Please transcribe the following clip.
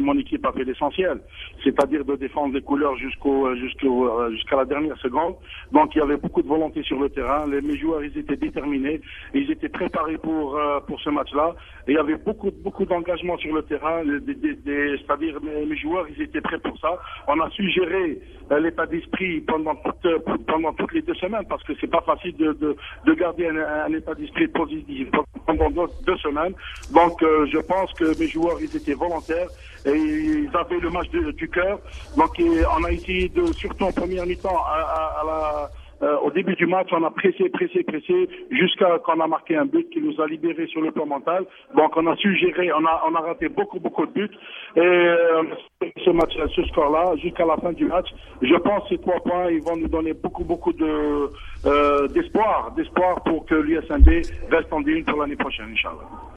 mon équipe a fait l'essentiel, c'est-à-dire de défendre les couleurs jusqu'à la dernière seconde. Donc il y avait beaucoup de volonté sur le terrain. Mes joueurs, ils étaient déterminés, ils étaient préparés pour ce match-là. Et il y avait beaucoup d'engagement sur le terrain. C'est-à-dire mes joueurs, ils étaient prêts pour ça. On a su gérer l'état d'esprit pendant toutes les 2 semaines, parce que c'est pas facile de garder un état d'esprit positif pendant 2 semaines. Donc je pense que mes joueurs, ils étaient volontaires et ils avaient le match du cœur. Donc on a essayé surtout en première mi-temps, au début du match, on a pressé jusqu'à qu'on a marqué un but qui nous a libérés sur le plan mental. Donc on a su gérer, on a raté beaucoup de buts. Et ce score-là, jusqu'à la fin du match, je pense que ces 3 points, ils vont nous donner beaucoup d'espoir pour que l'USMB reste en ligne pour l'année prochaine, Inch'Allah.